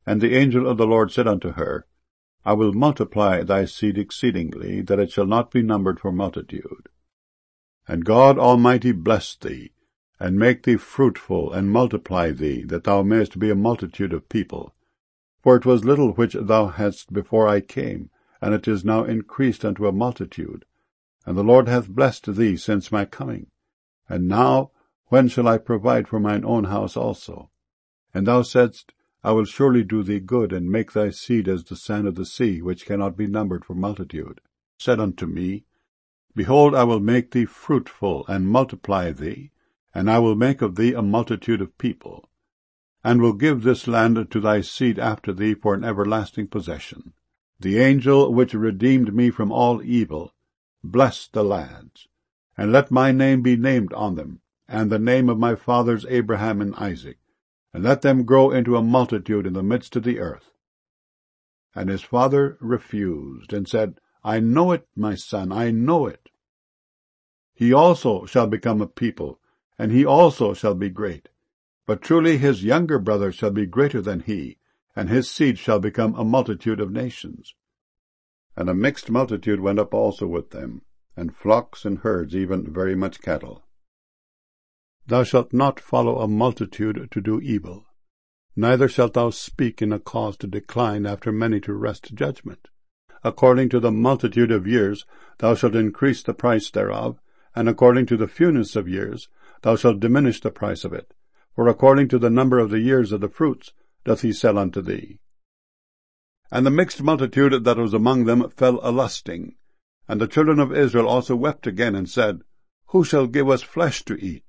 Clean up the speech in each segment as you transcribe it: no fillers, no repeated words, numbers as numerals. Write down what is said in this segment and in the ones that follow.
And the angel of the Lord said unto her, I will multiply thy seed exceedingly, that it shall not be numbered for multitude. And God Almighty bless thee, and make thee fruitful, and multiply thee, that thou mayest be a multitude of people. For it was little which thou hadst before I came, and it is now increased unto a multitude. And the Lord hath blessed thee since my coming. And now, when shall I provide for mine own house also? And thou saidst, I will surely do thee good, and make thy seed as the sand of the sea, which cannot be numbered for multitude. Said unto me, Behold, I will make thee fruitful, and multiply thee, and I will make of thee a multitude of people, and will give this land to thy seed after thee for an everlasting possession. The angel which redeemed me from all evil, bless the lads, and let my name be named on them, and the name of my fathers Abraham and Isaac, and let them grow into a multitude in the midst of the earth. And his father refused, and said, I know it, my son, I know it. He also shall become a people, and he also shall be great. But truly his younger brother shall be greater than he, and his seed shall become a multitude of nations. And a mixed multitude went up also with them, and flocks and herds, even very much cattle. Thou shalt not follow a multitude to do evil, neither shalt thou speak in a cause to decline after many to wrest judgment. According to the multitude of years thou shalt increase the price thereof, and according to the fewness of years thou shalt diminish the price of it. For according to the number of the years of the fruits doth he sell unto thee. And the mixed multitude that was among them fell a-lusting. And the children of Israel also wept again, and said, Who shall give us flesh to eat?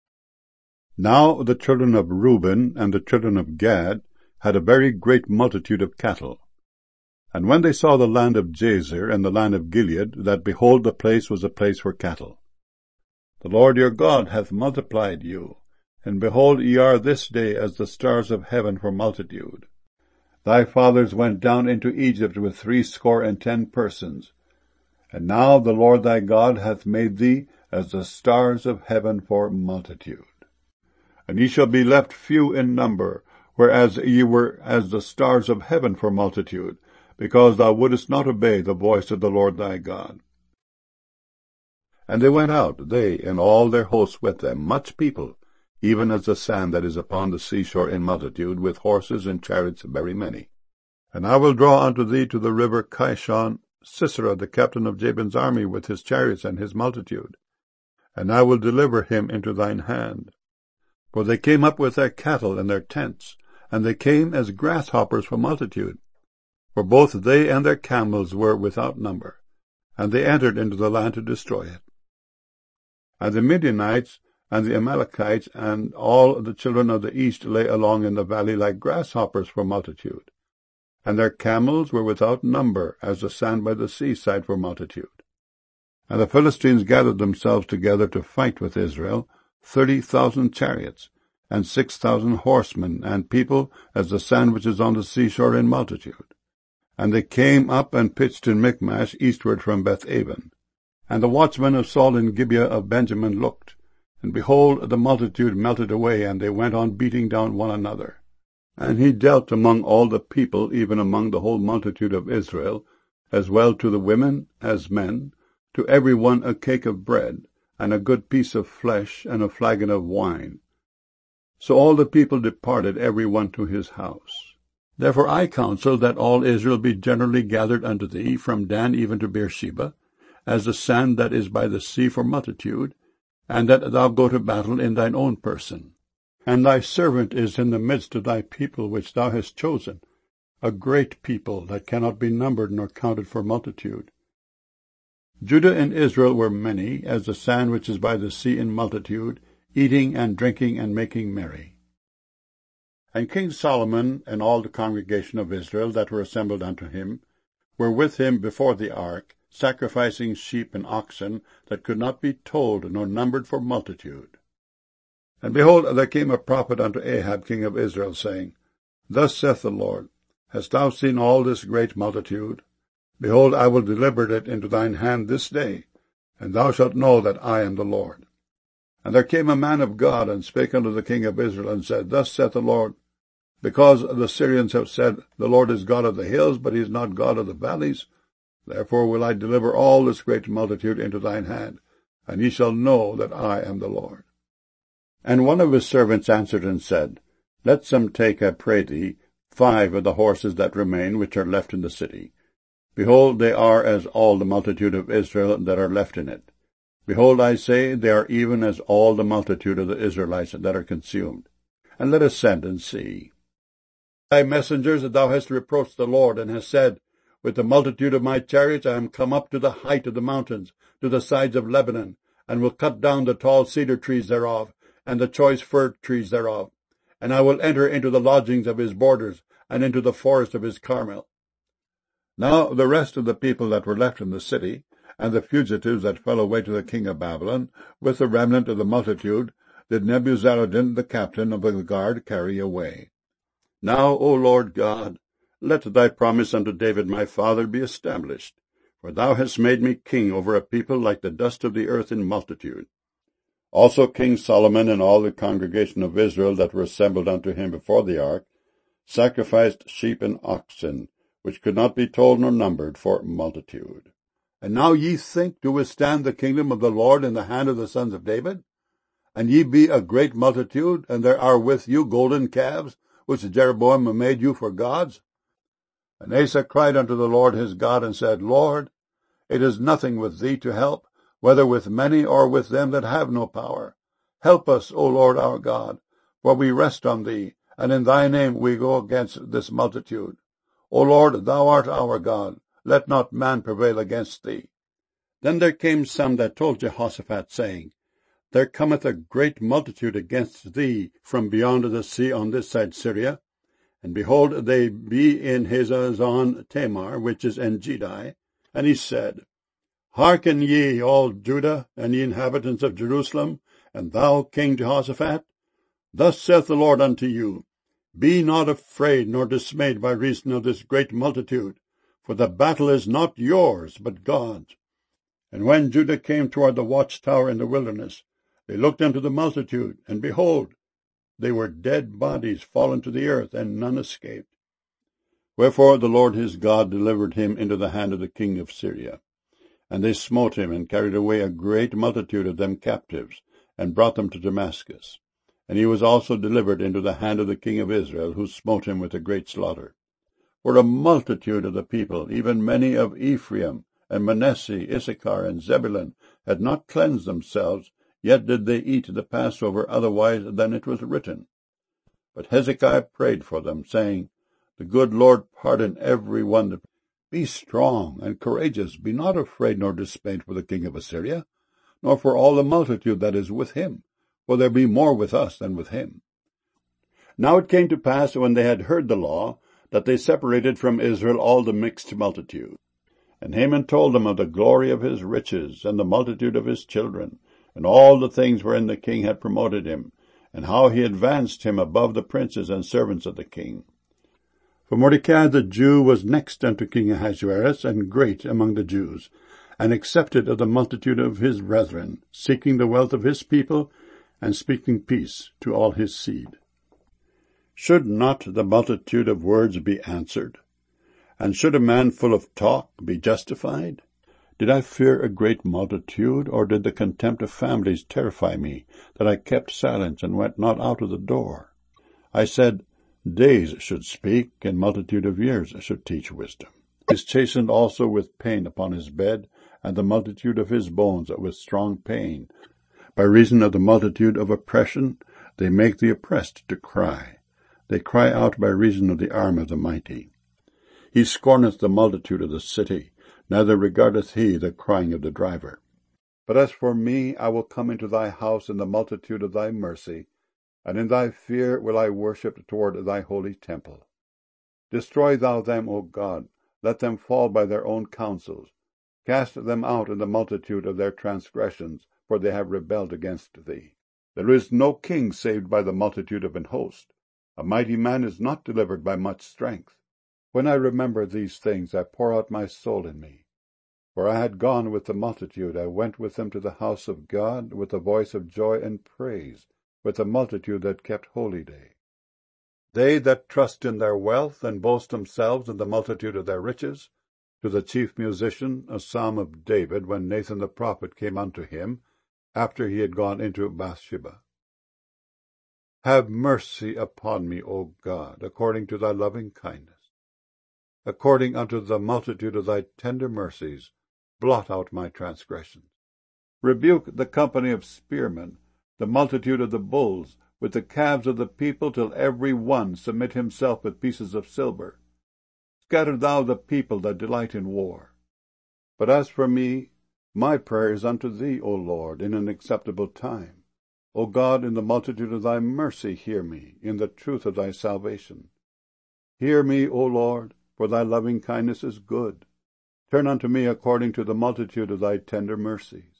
Now the children of Reuben and the children of Gad had a very great multitude of cattle. And when they saw the land of Jazer and the land of Gilead, that, behold, the place was a place for cattle. The Lord your God hath multiplied you, and behold, ye are this day as the stars of heaven for multitude. Thy fathers went down into Egypt with 70 persons, and now the Lord thy God hath made thee as the stars of heaven for multitude. And ye shall be left few in number, whereas ye were as the stars of heaven for multitude, because thou wouldest not obey the voice of the Lord thy God. And they went out, they and all their hosts with them, much people, even as the sand that is upon the seashore in multitude, with horses and chariots very many. And I will draw unto thee to the river Kishon Sisera, the captain of Jabin's army, with his chariots and his multitude, and I will deliver him into thine hand. For they came up with their cattle and their tents, and they came as grasshoppers for multitude. For both they and their camels were without number, and they entered into the land to destroy it. And the Midianites and the Amalekites and all the children of the east lay along in the valley like grasshoppers for multitude, and their camels were without number, as the sand by the seaside for multitude. And the Philistines gathered themselves together to fight with Israel, 30,000 chariots, and 6,000 horsemen, and people as the sand which is on the seashore in multitude. And they came up and pitched in Michmash eastward from Beth-aven. And the watchmen of Saul in Gibeah of Benjamin looked, and behold, the multitude melted away, and they went on beating down one another. And he dealt among all the people, even among the whole multitude of Israel, as well to the women as men, to every one a cake of bread, and a good piece of flesh, and a flagon of wine. So all the people departed, every one to his house. Therefore I counsel that all Israel be generally gathered unto thee, from Dan even to Beersheba, as the sand that is by the sea for multitude, and that thou go to battle in thine own person. And thy servant is in the midst of thy people which thou hast chosen, a great people that cannot be numbered nor counted for multitude. Judah and Israel were many, as the sand which is by the sea in multitude, eating and drinking and making merry. And King Solomon and all the congregation of Israel that were assembled unto him were with him before the ark, sacrificing sheep and oxen that could not be told nor numbered for multitude. And behold, there came a prophet unto Ahab king of Israel, saying, Thus saith the Lord, Hast thou seen all this great multitude? Behold, I will deliver it into thine hand this day, and thou shalt know that I am the Lord. And there came a man of God, and spake unto the king of Israel, and said, Thus saith the Lord, Because the Syrians have said, The Lord is God of the hills, but he is not God of the valleys, therefore will I deliver all this great multitude into thine hand, and ye shall know that I am the Lord. And one of his servants answered and said, Let some take, I pray thee, 5 of the horses that remain, which are left in the city. Behold, they are as all the multitude of Israel that are left in it. Behold, I say, they are even as all the multitude of the Israelites that are consumed. And let us send and see. Thy messengers that thou hast reproached the Lord, and hast said, With the multitude of my chariots I am come up to the height of the mountains, to the sides of Lebanon, and will cut down the tall cedar trees thereof, and the choice fir trees thereof. And I will enter into the lodgings of his borders, and into the forest of his Carmel. Now the rest of the people that were left in the city, and the fugitives that fell away to the king of Babylon, with the remnant of the multitude, did Nebuzaradan the captain of the guard carry away. Now, O Lord God, let thy promise unto David my father be established, for thou hast made me king over a people like the dust of the earth in multitude. Also King Solomon and all the congregation of Israel that were assembled unto him before the ark sacrificed sheep and oxen, which could not be told nor numbered for multitude. And now ye think to withstand the kingdom of the Lord in the hand of the sons of David? And ye be a great multitude, and there are with you golden calves, which Jeroboam made you for gods? And Asa cried unto the Lord his God, and said, Lord, it is nothing with thee to help, whether with many or with them that have no power. Help us, O Lord our God, for we rest on thee, and in thy name we go against this multitude. O Lord, thou art our God, let not man prevail against thee. Then there came some that told Jehoshaphat, saying, There cometh a great multitude against thee from beyond the sea on this side Syria, and behold, they be in Hazazon Tamar, which is Engedi. And he said, Hearken ye, all Judah, and ye inhabitants of Jerusalem, and thou, King Jehoshaphat. Thus saith the Lord unto you, Be not afraid nor dismayed by reason of this great multitude, for the battle is not yours, but God's. And when Judah came toward the watchtower in the wilderness, they looked unto the multitude, and behold, they were dead bodies fallen to the earth, and none escaped. Wherefore the Lord his God delivered him into the hand of the king of Syria. And they smote him, and carried away a great multitude of them captives, and brought them to Damascus. And he was also delivered into the hand of the king of Israel, who smote him with a great slaughter. For a multitude of the people, even many of Ephraim, and Manasseh, Issachar, and Zebulun, had not cleansed themselves, yet did they eat the Passover otherwise than it was written. But Hezekiah prayed for them, saying, The good Lord pardon every one. Be strong and courageous, be not afraid nor dismayed for the king of Assyria, nor for all the multitude that is with him, for there be more with us than with him. Now it came to pass, when they had heard the law, that they separated from Israel all the mixed multitude. And Haman told them of the glory of his riches, and the multitude of his children, and all the things wherein the king had promoted him, and how he advanced him above the princes and servants of the king. For Mordecai the Jew was next unto King Ahasuerus, and great among the Jews, and accepted of the multitude of his brethren, seeking the wealth of his people, and speaking peace to all his seed. Should not the multitude of words be answered? And should a man full of talk be justified? Did I fear a great multitude, or did the contempt of families terrify me, that I kept silence and went not out of the door? I said, Days should speak, and multitude of years should teach wisdom. He is chastened also with pain upon his bed, and the multitude of his bones with strong pain. By reason of the multitude of oppression, they make the oppressed to cry. They cry out by reason of the arm of the mighty. He scorneth the multitude of the city, neither regardeth he the crying of the driver. But as for me, I will come into thy house in the multitude of thy mercy, and in thy fear will I worship toward thy holy temple. Destroy thou them, O God, let them fall by their own counsels. Cast them out in the multitude of their transgressions, for they have rebelled against thee. There is no king saved by the multitude of an host. A mighty man is not delivered by much strength. When I remember these things, I pour out my soul in me. For I had gone with the multitude, I went with them to the house of God, with a voice of joy and praise, with the multitude that kept holy day. They that trust in their wealth and boast themselves in the multitude of their riches, to the chief musician, a psalm of David, when Nathan the prophet came unto him, after he had gone into Bathsheba. Have mercy upon me, O God, according to thy loving kindness. According unto the multitude of thy tender mercies, blot out my transgressions. Rebuke the company of spearmen, the multitude of the bulls, with the calves of the people, till every one submit himself with pieces of silver. Scatter thou the people that delight in war. But as for me, my prayer is unto thee, O Lord, in an acceptable time. O God, in the multitude of thy mercy hear me, in the truth of thy salvation. Hear me, O Lord, for thy loving kindness is good. Turn unto me according to the multitude of thy tender mercies.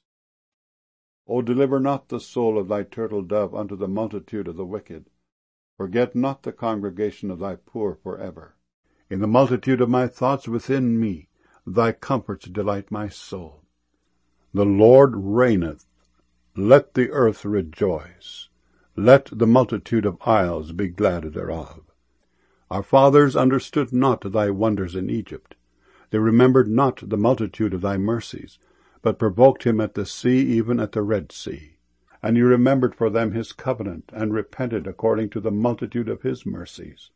O deliver not the soul of thy turtle dove unto the multitude of the wicked. Forget not the congregation of thy poor forever. In the multitude of my thoughts within me, thy comforts delight my soul. The Lord reigneth. Let the earth rejoice. Let the multitude of isles be glad thereof. Our fathers understood not thy wonders in Egypt. They remembered not the multitude of thy mercies, but provoked him at the sea, even at the Red Sea. And he remembered for them his covenant, and repented according to the multitude of his mercies.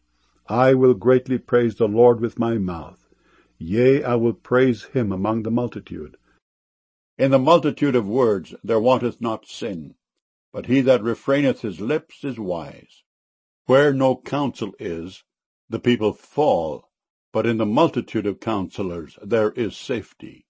I will greatly praise the Lord with my mouth. Yea, I will praise him among the multitude. In the multitude of words there wanteth not sin, but he that refraineth his lips is wise. Where no counsel is, the people fall, but in the multitude of counselors there is safety.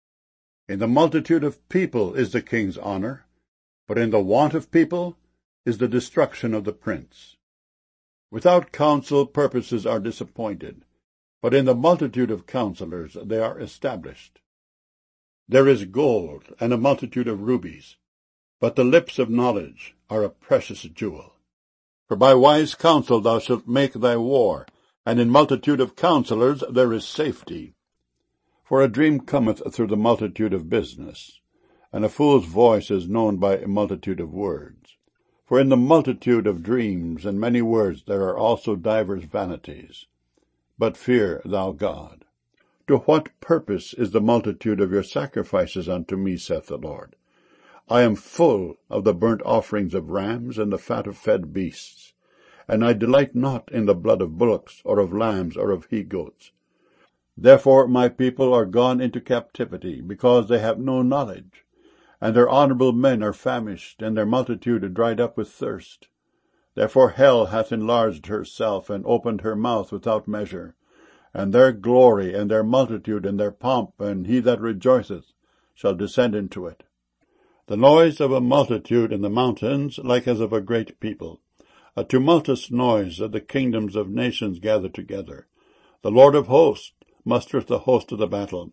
In the multitude of people is the king's honor, but in the want of people is the destruction of the prince. Without counsel purposes are disappointed, but in the multitude of counselors they are established. There is gold and a multitude of rubies, but the lips of knowledge are a precious jewel. For by wise counsel thou shalt make thy war, and in multitude of counselors there is safety. For a dream cometh through the multitude of business, and a fool's voice is known by a multitude of words. For in the multitude of dreams and many words there are also divers vanities. But fear thou God. To what purpose is the multitude of your sacrifices unto me, saith the Lord? I am full of the burnt offerings of rams and the fat of fed beasts, and I delight not in the blood of bullocks, or of lambs, or of he-goats. Therefore my people are gone into captivity, because they have no knowledge. And their honourable men are famished, and their multitude dried up with thirst. Therefore hell hath enlarged herself, and opened her mouth without measure. And their glory, and their multitude, and their pomp, and he that rejoiceth, shall descend into it. The noise of a multitude in the mountains, like as of a great people. A tumultuous noise of the kingdoms of nations gathered together. The Lord of hosts mustereth the host of the battle.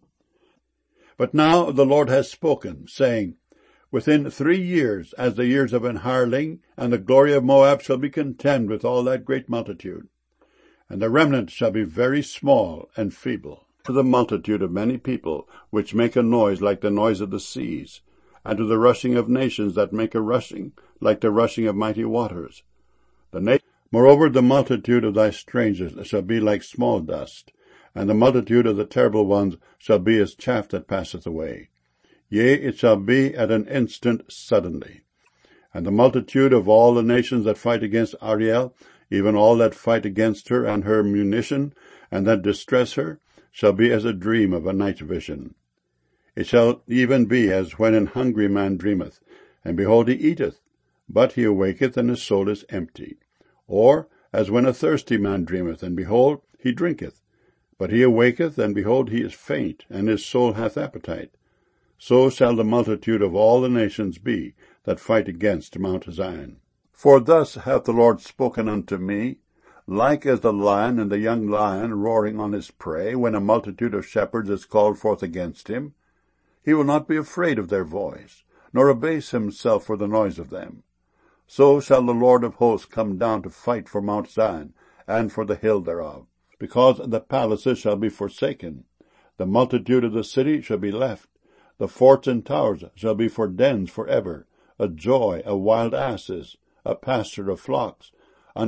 But now the Lord has spoken, saying, Within 3 years, as the years of an hireling, and the glory of Moab shall be contemned with all that great multitude. And the remnant shall be very small and feeble, to the multitude of many people, which make a noise like the noise of the seas, and to the rushing of nations that make a rushing, like the rushing of mighty waters. Moreover, the multitude of thy strangers shall be like small dust, and the multitude of the terrible ones shall be as chaff that passeth away. Yea, it shall be at an instant suddenly. And the multitude of all the nations that fight against Ariel, even all that fight against her and her munition, and that distress her, shall be as a dream of a night vision. It shall even be as when an hungry man dreameth, and behold he eateth, but he awaketh, and his soul is empty. Or as when a thirsty man dreameth, and behold he drinketh, but he awaketh, and behold he is faint, and his soul hath appetite. So shall the multitude of all the nations be that fight against Mount Zion. For thus hath the Lord spoken unto me, like as the lion and the young lion roaring on his prey, when a multitude of shepherds is called forth against him. He will not be afraid of their voice, nor abase himself for the noise of them. So shall the Lord of hosts come down to fight for Mount Zion, and for the hill thereof, because the palaces shall be forsaken. The multitude of the city shall be left. The forts and towers shall be for dens for ever, a joy of wild asses, a pasture of flocks.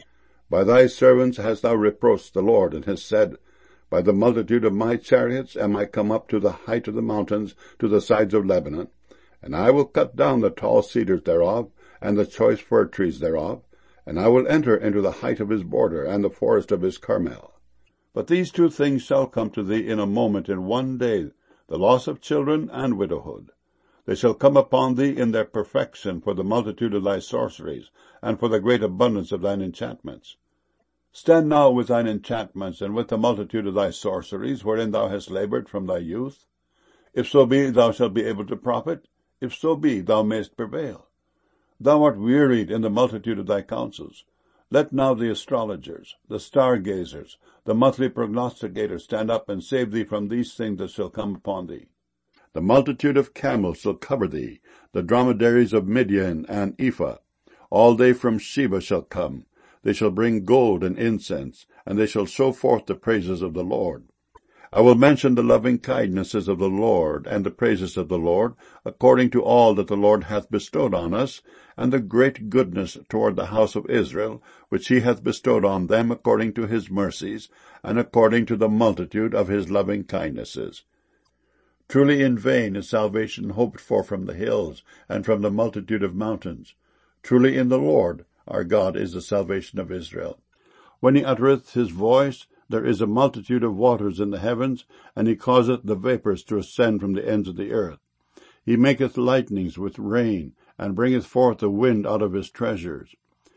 By thy servants hast thou reproached the Lord, and hast said, By the multitude of my chariots am I come up to the height of the mountains, to the sides of Lebanon, and I will cut down the tall cedars thereof, and the choice fir trees thereof, and I will enter into the height of his border, and the forest of his Carmel. But these two things shall come to thee in a moment, in one day, the loss of children and widowhood. They shall come upon thee in their perfection for the multitude of thy sorceries, and for the great abundance of thine enchantments. Stand now with thine enchantments, and with the multitude of thy sorceries, wherein thou hast laboured from thy youth. If so be thou shalt be able to profit, if so be thou mayst prevail. Thou art wearied in the multitude of thy counsels. Let now the astrologers, the stargazers, the monthly prognosticators stand up and save thee from these things that shall come upon thee. The multitude of camels shall cover thee, the dromedaries of Midian and Ephah. All they from Sheba shall come. They shall bring gold and incense, and they shall show forth the praises of the Lord. I will mention the loving kindnesses of the Lord, and the praises of the Lord, according to all that the Lord hath bestowed on us, and the great goodness toward the house of Israel, which he hath bestowed on them according to his mercies, and according to the multitude of his loving kindnesses. Truly in vain is salvation hoped for from the hills, and from the multitude of mountains. Truly in the Lord our God is the salvation of Israel. When he uttereth his voice, there is a multitude of waters in the heavens, and he causeth the vapours to ascend from the ends of the earth. He maketh lightnings with rain, and bringeth forth the wind out of his treasures.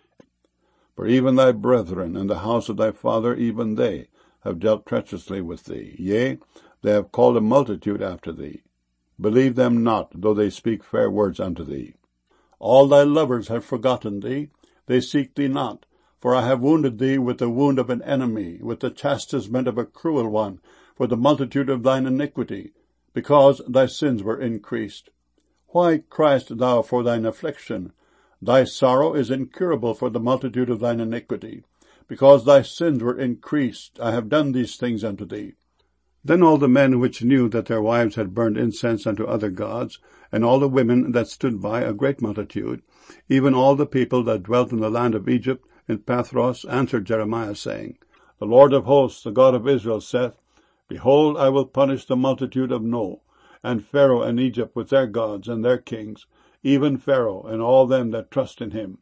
For even thy brethren and the house of thy father, even they, have dealt treacherously with thee. Yea, they have called a multitude after thee. Believe them not, though they speak fair words unto thee. All thy lovers have forgotten thee. They seek thee not. For I have wounded thee with the wound of an enemy, with the chastisement of a cruel one, for the multitude of thine iniquity, because thy sins were increased. Why criest thou for thine affliction? Thy sorrow is incurable for the multitude of thine iniquity. Because thy sins were increased, I have done these things unto thee. Then all the men which knew that their wives had burned incense unto other gods, and all the women that stood by, a great multitude, even all the people that dwelt in the land of Egypt, in Pathros, answered Jeremiah, saying, The Lord of hosts, the God of Israel, saith, Behold, I will punish the multitude of No, and Pharaoh and Egypt with their gods and their kings, even Pharaoh and all them that trust in him.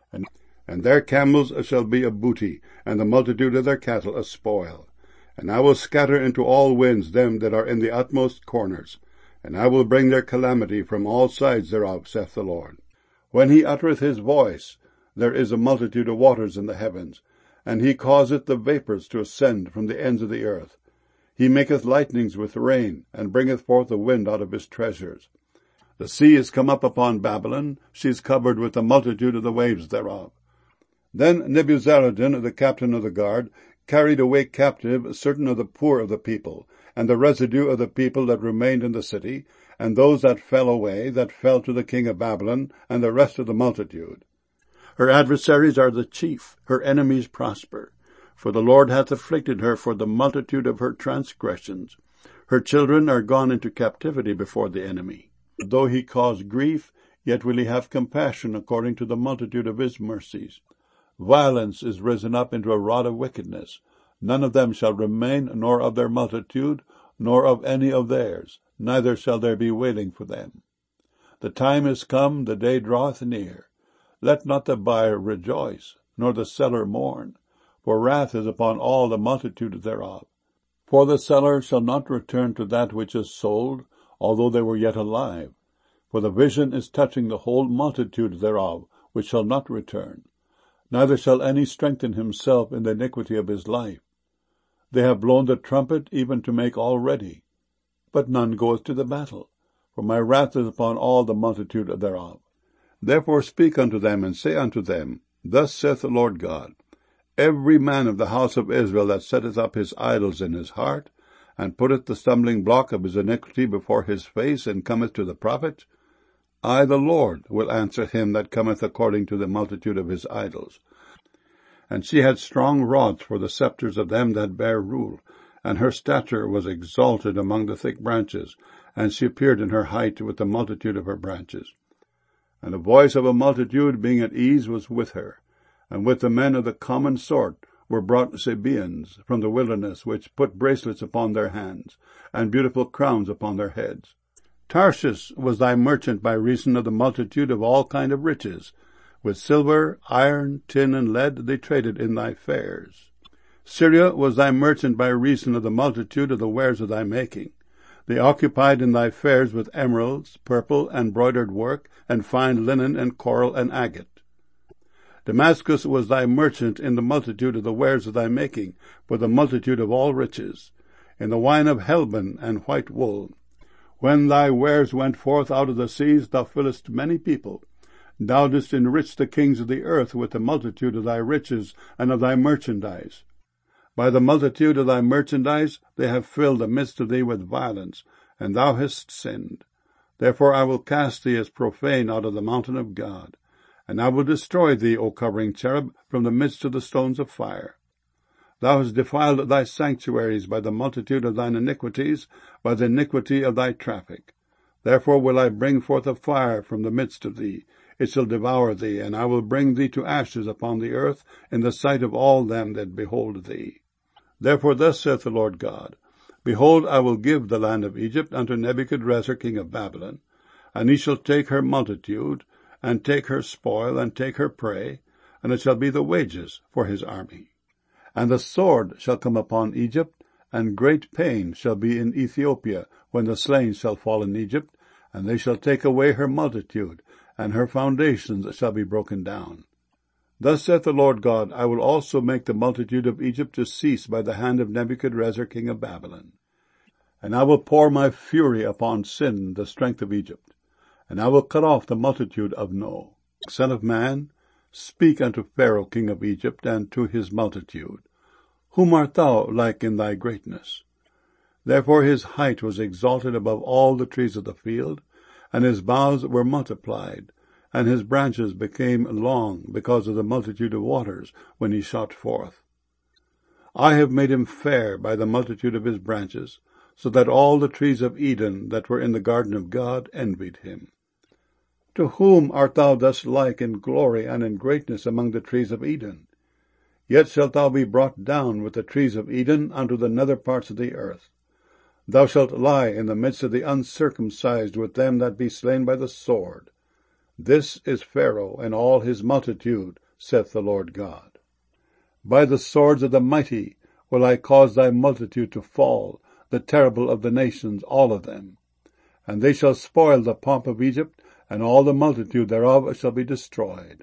And their camels shall be a booty, and the multitude of their cattle a spoil. And I will scatter into all winds them that are in the utmost corners, and I will bring their calamity from all sides thereof, saith the Lord. When he uttereth his voice, there is a multitude of waters in the heavens, and he causeth the vapours to ascend from the ends of the earth. He maketh lightnings with rain, and bringeth forth the wind out of his treasures. The sea is come up upon Babylon, she is covered with the multitude of the waves thereof. Then Nebuzaradan, the captain of the guard, carried away captive certain of the poor of the people, and the residue of the people that remained in the city, and those that fell away, that fell to the king of Babylon, and the rest of the multitude. Her adversaries are the chief, her enemies prosper. For the Lord hath afflicted her for the multitude of her transgressions. Her children are gone into captivity before the enemy. Though he cause grief, yet will he have compassion according to the multitude of his mercies. Violence is risen up into a rod of wickedness. None of them shall remain, nor of their multitude, nor of any of theirs, neither shall there be wailing for them. The time is come, the day draweth near. Let not the buyer rejoice, nor the seller mourn, for wrath is upon all the multitude thereof. For the seller shall not return to that which is sold, although they were yet alive. For the vision is touching the whole multitude thereof, which shall not return. Neither shall any strengthen himself in the iniquity of his life. They have blown the trumpet even to make all ready, but none goeth to the battle, for my wrath is upon all the multitude thereof. Therefore speak unto them, and say unto them, Thus saith the Lord God, Every man of the house of Israel that setteth up his idols in his heart, and putteth the stumbling block of his iniquity before his face, and cometh to the prophet, I, the Lord, will answer him that cometh according to the multitude of his idols. And she had strong rods for the scepters of them that bare rule, and her stature was exalted among the thick branches, and she appeared in her height with the multitude of her branches. And the voice of a multitude being at ease was with her, And with the men of the common sort were brought Sabaeans from the wilderness, which put bracelets upon their hands, and beautiful crowns upon their heads. Tarshish was thy merchant by reason of the multitude of all kind of riches. With silver, iron, tin, and lead they traded in thy fairs. Syria was thy merchant by reason of the multitude of the wares of thy making. They occupied in thy fairs with emeralds, purple, and broidered work, and fine linen, and coral, and agate. Damascus was thy merchant in the multitude of the wares of thy making, for the multitude of all riches, in the wine of Helbon and white wool. When thy wares went forth out of the seas, thou fillest many people. Thou didst enrich the kings of the earth with the multitude of thy riches and of thy merchandise. By the multitude of thy merchandise they have filled the midst of thee with violence, and thou hast sinned. Therefore I will cast thee as profane out of the mountain of God. And I will destroy thee, O covering cherub, from the midst of the stones of fire. Thou hast defiled thy sanctuaries by the multitude of thine iniquities, by the iniquity of thy traffic. Therefore will I bring forth a fire from the midst of thee. It shall devour thee, and I will bring thee to ashes upon the earth in the sight of all them that behold thee. Therefore thus saith the Lord God, Behold, I will give the land of Egypt unto Nebuchadrezzar king of Babylon, and he shall take her multitude, and take her spoil, and take her prey, and it shall be the wages for his army. And the sword shall come upon Egypt, and great pain shall be in Ethiopia, when the slain shall fall in Egypt, and they shall take away her multitude, and her foundations shall be broken down. Thus saith the Lord God, I will also make the multitude of Egypt to cease by the hand of Nebuchadrezzar king of Babylon. And I will pour my fury upon Sin, the strength of Egypt. And I will cut off the multitude of No. Son of man, speak unto Pharaoh king of Egypt, and to his multitude. Whom art thou like in thy greatness? Therefore his height was exalted above all the trees of the field, and his boughs were multiplied, and his branches became long because of the multitude of waters when he shot forth. I have made him fair by the multitude of his branches, so that all the trees of Eden that were in the garden of God envied him. To whom art thou thus like in glory and in greatness among the trees of Eden? Yet shalt thou be brought down with the trees of Eden unto the nether parts of the earth. Thou shalt lie in the midst of the uncircumcised with them that be slain by the sword. This is Pharaoh and all his multitude, saith the Lord God. By the swords of the mighty will I cause thy multitude to fall, the terrible of the nations, all of them. And they shall spoil the pomp of Egypt, and all the multitude thereof shall be destroyed.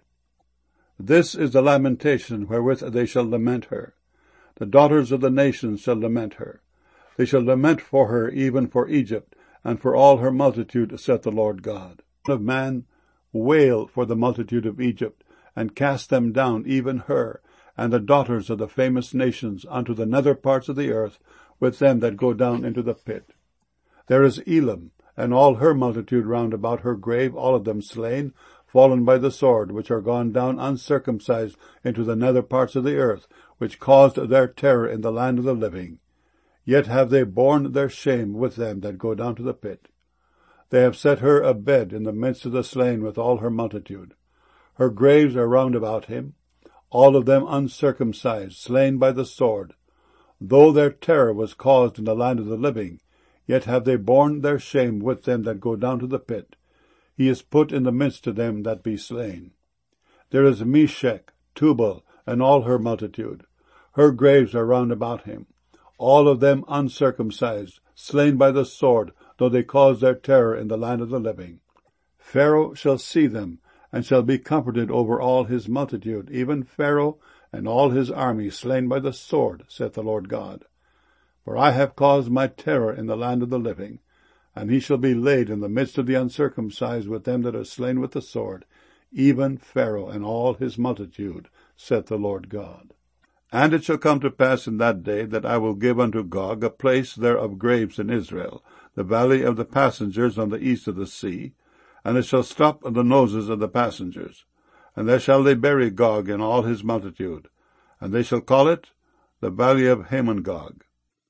This is the lamentation wherewith they shall lament her. The daughters of the nations shall lament her. They shall lament for her, even for Egypt, and for all her multitude, saith the Lord God. Son of man, wail for the multitude of Egypt, and cast them down, even her, and the daughters of the famous nations, unto the nether parts of the earth, with them that go down into the pit. There is Elam, and all her multitude round about her grave, all of them slain, fallen by the sword, which are gone down uncircumcised into the nether parts of the earth, which caused their terror in the land of the living. Yet have they borne their shame with them that go down to the pit. They have set her a bed in the midst of the slain with all her multitude. Her graves are round about him, all of them uncircumcised, slain by the sword. Though their terror was caused in the land of the living, yet have they borne their shame with them that go down to the pit. He is put in the midst of them that be slain. There is Meshech, Tubal, and all her multitude. Her graves are round about him, all of them uncircumcised, slain by the sword, though they caused their terror in the land of the living. Pharaoh shall see them, and shall be comforted over all his multitude, even Pharaoh and all his army slain by the sword, saith the Lord God. For I have caused my terror in the land of the living, and he shall be laid in the midst of the uncircumcised with them that are slain with the sword, even Pharaoh and all his multitude, saith the Lord God. And it shall come to pass in that day that I will give unto Gog a place there of graves in Israel, the valley of the passengers on the east of the sea, and it shall stop the noses of the passengers. And there shall they bury Gog and all his multitude, and they shall call it the valley of Hamon-Gog.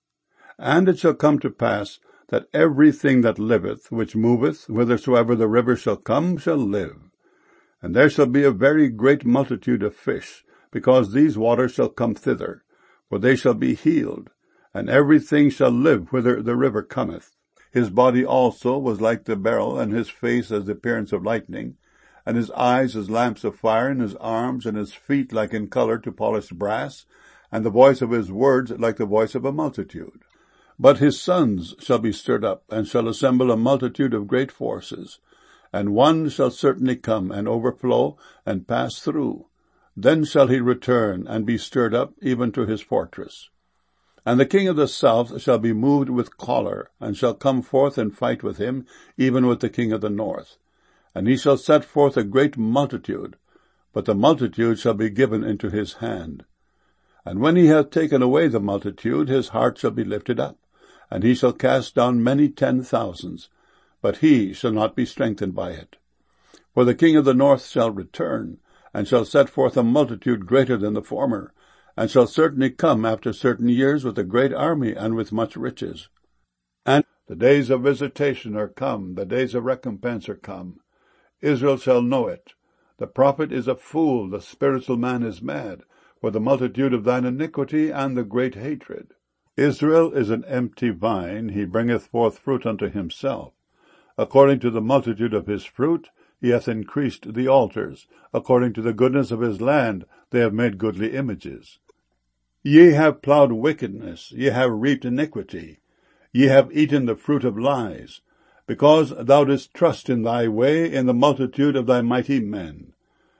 And it shall come to pass that everything that liveth, which moveth, whithersoever the river shall come, shall live. And there shall be a very great multitude of fish, because these waters shall come thither, for they shall be healed, and everything shall live whither the river cometh. His body also was like the beryl, and his face as the appearance of lightning, and his eyes as lamps of fire, and his arms and his feet like in colour to polished brass, and the voice of his words like the voice of a multitude. But his sons shall be stirred up, and shall assemble a multitude of great forces, and one shall certainly come, and overflow, and pass through. Then shall he return, and be stirred up, even to his fortress. And the king of the south shall be moved with choler, and shall come forth and fight with him, even with the king of the north. And he shall set forth a great multitude, but the multitude shall be given into his hand. And when he hath taken away the multitude, his heart shall be lifted up, and he shall cast down many 10,000s, but he shall not be strengthened by it. For the king of the north shall return, and shall set forth a multitude greater than the former, and shall certainly come after certain years with a great army and with much riches. And the days of visitation are come, the days of recompense are come. Israel shall know it. The prophet is a fool, the spiritual man is mad, for the multitude of thine iniquity and the great hatred. Israel is an empty vine, he bringeth forth fruit unto himself. According to the multitude of his fruit, he hath increased the altars. According to the goodness of his land, they have made goodly images. Ye have plowed wickedness, ye have reaped iniquity. Ye have eaten the fruit of lies, because thou didst trust in thy way, in the multitude of thy mighty men.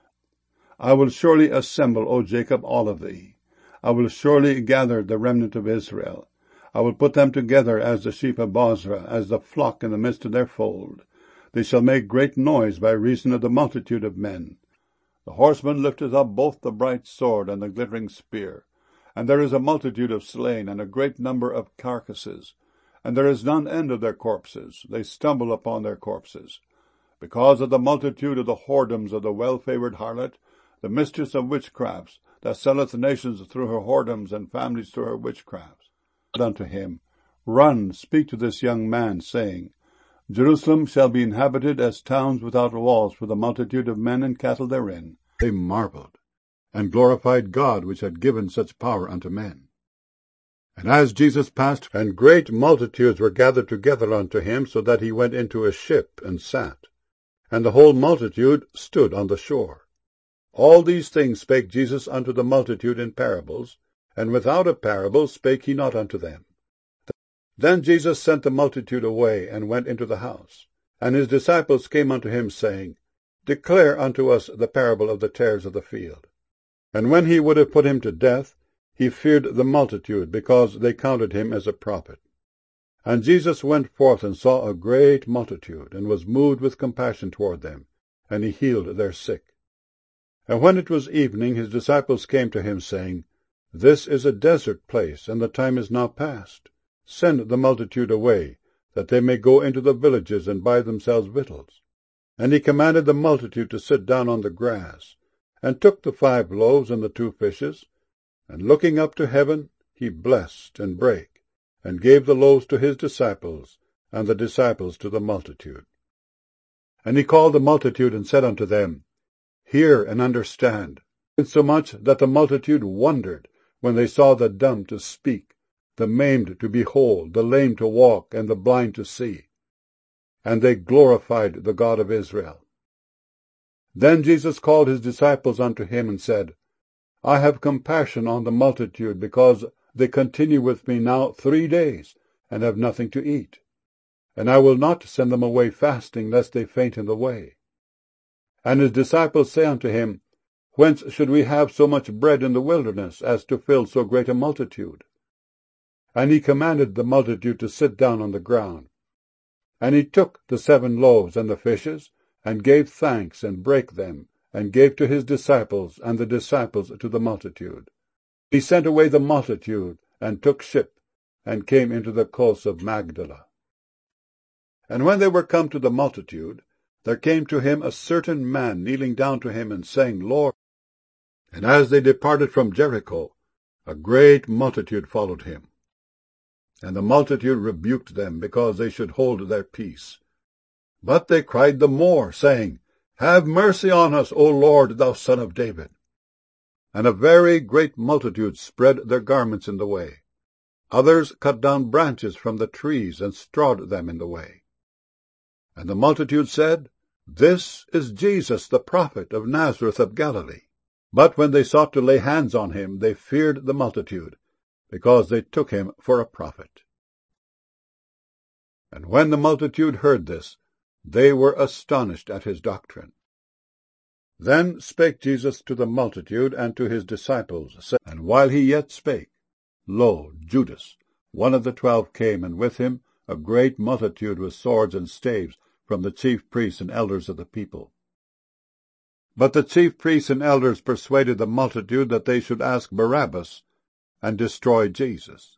I will surely assemble, O Jacob, all of thee. I will surely gather the remnant of Israel. I will put them together as the sheep of Bozrah, as the flock in the midst of their fold. They shall make great noise by reason of the multitude of men. The horseman lifteth up both the bright sword and the glittering spear. And there is a multitude of slain, and a great number of carcasses. And there is none end of their corpses. They stumble upon their corpses. Because of the multitude of the whoredoms of the well-favoured harlot, the mistress of witchcrafts, that selleth nations through her whoredoms, and families through her witchcrafts. Unto him, Run, speak to this young man, saying, Jerusalem shall be inhabited as towns without walls, for the multitude of men and cattle therein. They marveled, and glorified God, which had given such power unto men. And as Jesus passed, and great multitudes were gathered together unto him, so that he went into a ship, and sat. And the whole multitude stood on the shore. All these things spake Jesus unto the multitude in parables, and without a parable spake he not unto them. Then Jesus sent the multitude away, and went into the house. And his disciples came unto him, saying, Declare unto us the parable of the tares of the field. And when he would have put him to death, he feared the multitude, because they counted him as a prophet. And Jesus went forth and saw a great multitude, and was moved with compassion toward them, and he healed their sick. And when it was evening, his disciples came to him, saying, This is a desert place, and the time is now past. Send the multitude away, that they may go into the villages and buy themselves victuals. And he commanded the multitude to sit down on the grass, and took the 5 loaves and the 2 fishes, and looking up to heaven, he blessed and brake, and gave the loaves to his disciples, and the disciples to the multitude. And he called the multitude, and said unto them, Hear and understand, insomuch that the multitude wondered, when they saw the dumb to speak, the maimed to behold, the lame to walk, and the blind to see. And they glorified the God of Israel. Then Jesus called his disciples unto him, and said, I have compassion on the multitude, because they continue with me now 3 days, and have nothing to eat. And I will not send them away fasting, lest they faint in the way. And his disciples say unto him, Whence should we have so much bread in the wilderness, as to fill so great a multitude? And he commanded the multitude to sit down on the ground. And he took the 7 loaves and the fishes, and gave thanks, and brake them, and gave to his disciples, and the disciples to the multitude. He sent away the multitude, and took ship, and came into the coast of Magdala. And when they were come to the multitude, there came to him a certain man, kneeling down to him, and saying, Lord. And as they departed from Jericho, a great multitude followed him. And the multitude rebuked them, because they should hold their peace. But they cried the more, saying, Have mercy on us, O Lord, thou Son of David. And a very great multitude spread their garments in the way. Others cut down branches from the trees and strawed them in the way. And the multitude said, This is Jesus, the prophet of Nazareth of Galilee. But when they sought to lay hands on him, they feared the multitude, because they took him for a prophet. And when the multitude heard this, they were astonished at his doctrine. Then spake Jesus to the multitude and to his disciples, and while he yet spake, lo, Judas, one of the 12, came, and with him a great multitude with swords and staves from the chief priests and elders of the people. But the chief priests and elders persuaded the multitude that they should ask Barabbas and destroy Jesus.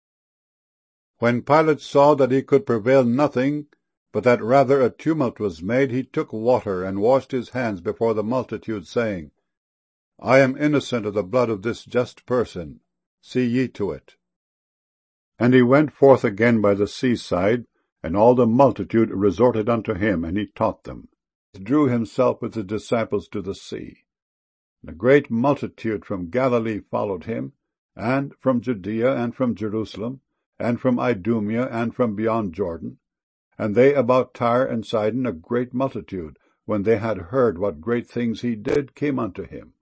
When Pilate saw that he could prevail nothing, but that rather a tumult was made, he took water and washed his hands before the multitude, saying, I am innocent of the blood of this just person. See ye to it. And he went forth again by the seaside, and all the multitude resorted unto him, and he taught them. He drew himself with his disciples to the sea. And a great multitude from Galilee followed him, and from Judea, and from Jerusalem, and from Idumea, and from beyond Jordan. And they about Tyre and Sidon, a great multitude, when they had heard what great things he did, came unto him.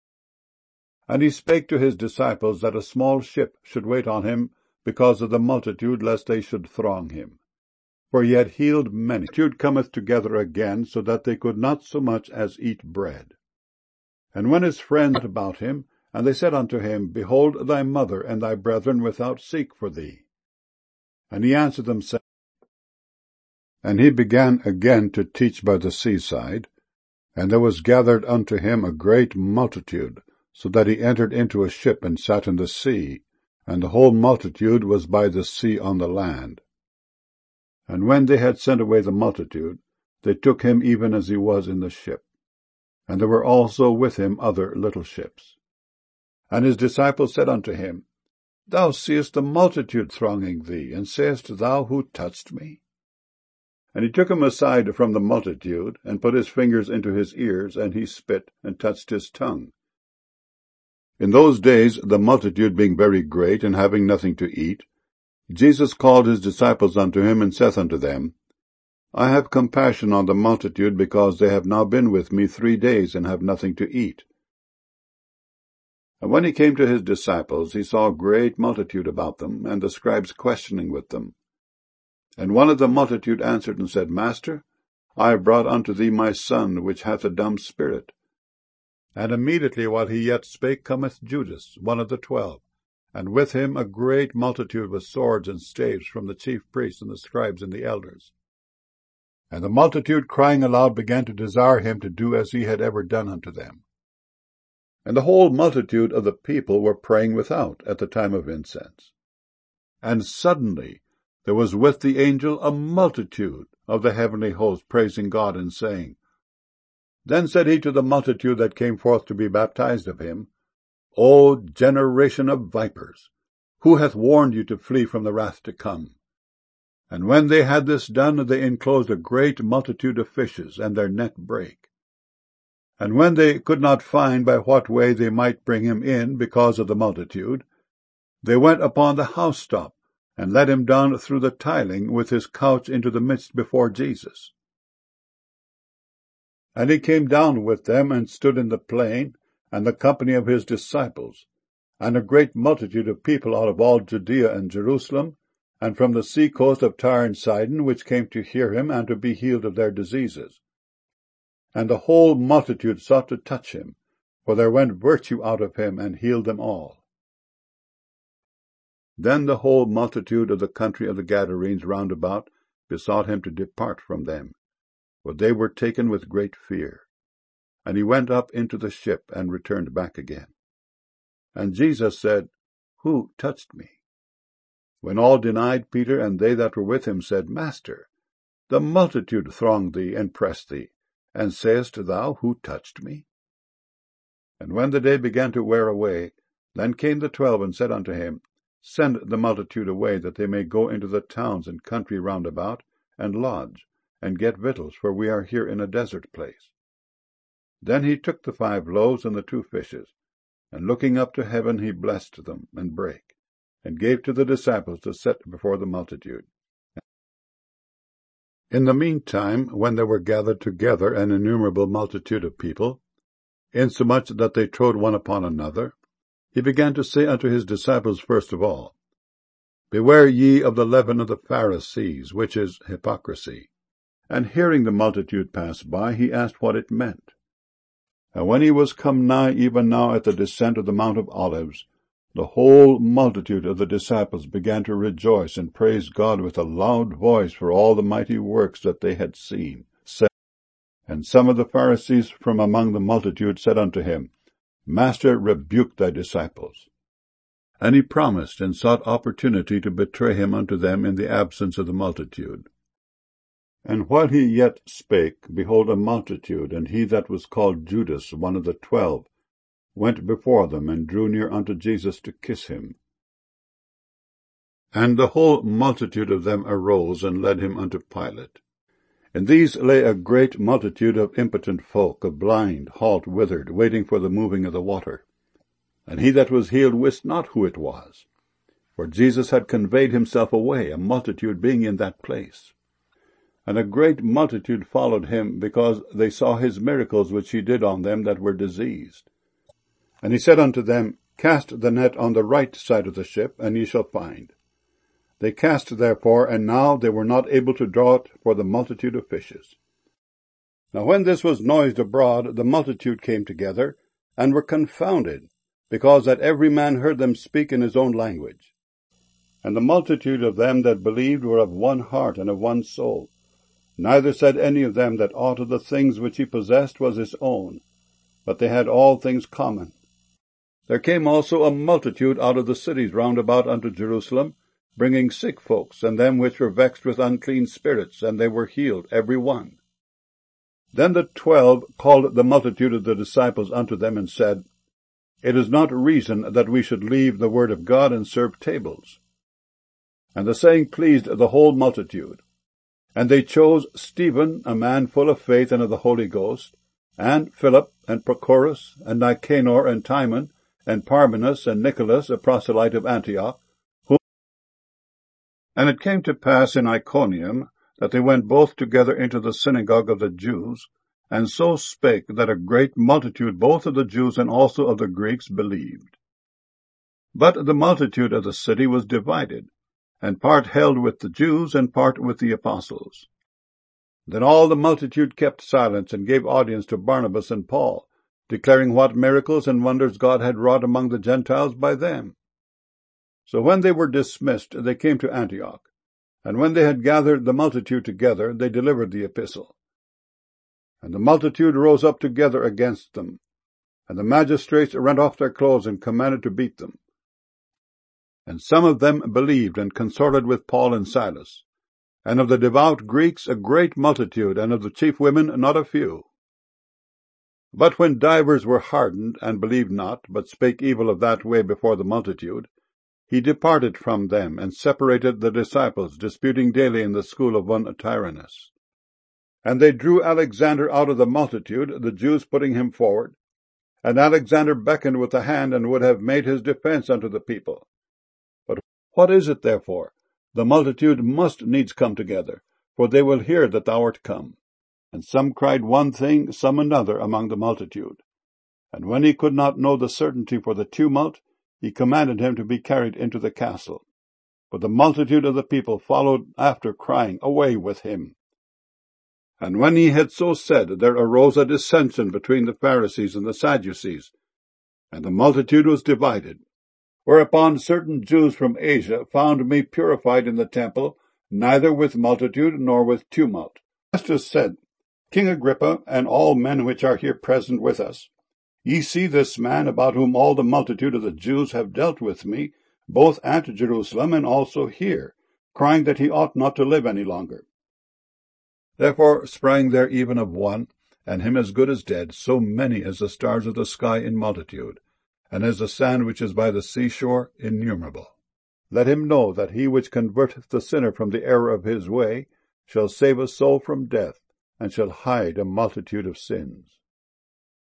And he spake to his disciples that a small ship should wait on him, because of the multitude, lest they should throng him. For he had healed many. The multitude cometh together again, so that they could not so much as eat bread. And when his friends about him, and they said unto him, Behold, thy mother and thy brethren without seek for thee. And he answered them, saying, And he began again to teach by the seaside, and there was gathered unto him a great multitude, so that he entered into a ship and sat in the sea, and the whole multitude was by the sea on the land. And when they had sent away the multitude, they took him even as he was in the ship. And there were also with him other little ships. And his disciples said unto him, Thou seest the multitude thronging thee, and sayest thou, Who touched me? And he took him aside from the multitude, and put his fingers into his ears, and he spit, and touched his tongue. In those days, the multitude being very great, and having nothing to eat, Jesus called his disciples unto him, and saith unto them, I have compassion on the multitude, because they have now been with me 3 days, and have nothing to eat. And when he came to his disciples, he saw a great multitude about them, and the scribes questioning with them. And one of the multitude answered and said, Master, I have brought unto thee my son, which hath a dumb spirit. And immediately while he yet spake cometh Judas, one of the 12, and with him a great multitude with swords and staves from the chief priests and the scribes and the elders. And the multitude crying aloud began to desire him to do as he had ever done unto them. And the whole multitude of the people were praying without at the time of incense. And suddenly there was with the angel a multitude of the heavenly host praising God and saying, Then said he to the multitude that came forth to be baptized of him, O generation of vipers, who hath warned you to flee from the wrath to come? And when they had this done, they enclosed a great multitude of fishes, and their net brake. And when they could not find by what way they might bring him in because of the multitude, they went upon the housetop, and let him down through the tiling with his couch into the midst before Jesus. And he came down with them, and stood in the plain, and the company of his disciples, and a great multitude of people out of all Judea and Jerusalem, and from the sea coast of Tyre and Sidon, which came to hear him, and to be healed of their diseases. And the whole multitude sought to touch him, for there went virtue out of him, and healed them all. Then the whole multitude of the country of the Gadarenes round about besought him to depart from them, for they were taken with great fear. And he went up into the ship, and returned back again. And Jesus said, Who touched me? When all denied, Peter and they that were with him said, Master, the multitude thronged thee and pressed thee, and sayest thou, Who touched me? And when the day began to wear away, then came the 12 and said unto him, Send the multitude away, that they may go into the towns and country round about, and lodge, and get victuals, for we are here in a desert place. Then he took the 5 loaves and the 2 fishes, and looking up to heaven, he blessed them, and brake, and gave to the disciples to set before the multitude. In the meantime, when there were gathered together an innumerable multitude of people, insomuch that they trode one upon another, he began to say unto his disciples first of all, Beware ye of the leaven of the Pharisees, which is hypocrisy. And hearing the multitude pass by, he asked what it meant. And when he was come nigh, even now at the descent of the Mount of Olives, the whole multitude of the disciples began to rejoice and praise God with a loud voice for all the mighty works that they had seen. And some of the Pharisees from among the multitude said unto him, Master, rebuke thy disciples. And he promised and sought opportunity to betray him unto them in the absence of the multitude. And while he yet spake, behold, a multitude, and he that was called Judas, one of the 12, went before them, and drew near unto Jesus to kiss him. And the whole multitude of them arose, and led him unto Pilate. In these lay a great multitude of impotent folk, of blind, halt, withered, waiting for the moving of the water. And he that was healed wist not who it was, for Jesus had conveyed himself away, a multitude being in that place. And a great multitude followed him, because they saw his miracles which he did on them that were diseased. And he said unto them, Cast the net on the right side of the ship, and ye shall find. They cast therefore, and now they were not able to draw it for the multitude of fishes. Now when this was noised abroad, the multitude came together, and were confounded, because that every man heard them speak in his own language. And the multitude of them that believed were of one heart and of one soul. Neither said any of them that aught of the things which he possessed was his own, but they had all things common. There came also a multitude out of the cities round about unto Jerusalem, bringing sick folks, and them which were vexed with unclean spirits, and they were healed, every one. Then the 12 called the multitude of the disciples unto them, and said, It is not reason that we should leave the word of God, and serve tables. And the saying pleased the whole multitude. And they chose Stephen, a man full of faith and of the Holy Ghost, and Philip, and Prochorus, and Nicanor, and Timon, and Parmenas, and Nicholas, a proselyte of Antioch. And it came to pass in Iconium that they went both together into the synagogue of the Jews, and so spake that a great multitude both of the Jews and also of the Greeks believed. But the multitude of the city was divided, and part held with the Jews, and part with the apostles. Then all the multitude kept silence, and gave audience to Barnabas and Paul, declaring what miracles and wonders God had wrought among the Gentiles by them. So when they were dismissed, they came to Antioch, and when they had gathered the multitude together, they delivered the epistle. And the multitude rose up together against them, and the magistrates rent off their clothes, and commanded to beat them. And some of them believed, and consorted with Paul and Silas, and of the devout Greeks a great multitude, and of the chief women not a few. But when divers were hardened, and believed not, but spake evil of that way before the multitude, he departed from them, and separated the disciples, disputing daily in the school of one Tyrannus. And they drew Alexander out of the multitude, the Jews putting him forward. And Alexander beckoned with the hand, and would have made his defense unto the people. But what is it therefore? The multitude must needs come together, for they will hear that thou art come. And some cried one thing, some another among the multitude. And when he could not know the certainty for the tumult, he commanded him to be carried into the castle. But the multitude of the people followed after, crying, Away with him! And when he had so said, there arose a dissension between the Pharisees and the Sadducees, and the multitude was divided. Whereupon certain Jews from Asia found me purified in the temple, neither with multitude nor with tumult. Festus said, King Agrippa, and all men which are here present with us, ye see this man, about whom all the multitude of the Jews have dealt with me, both at Jerusalem and also here, crying that he ought not to live any longer. Therefore sprang there even of one, and him as good as dead, so many as the stars of the sky in multitude, and as the sand which is by the seashore innumerable. Let him know that he which converteth the sinner from the error of his way shall save a soul from death, and shall hide a multitude of sins.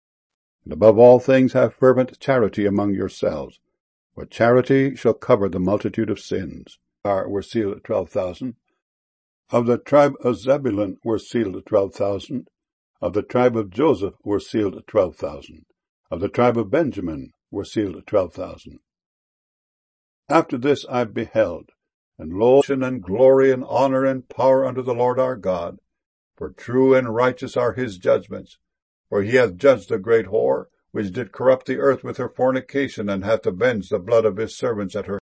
And above all things have fervent charity among yourselves, for charity shall cover the multitude of sins. Were sealed 12,000. Of the tribe of Zebulun were sealed 12,000. Of the tribe of Joseph were sealed 12,000. Of the tribe of Benjamin were sealed 12,000. After this I beheld, and lo, and glory and honor and power unto the Lord our God, for true and righteous are his judgments. For he hath judged the great whore, which did corrupt the earth with her fornication, and hath avenged the blood of his servants at her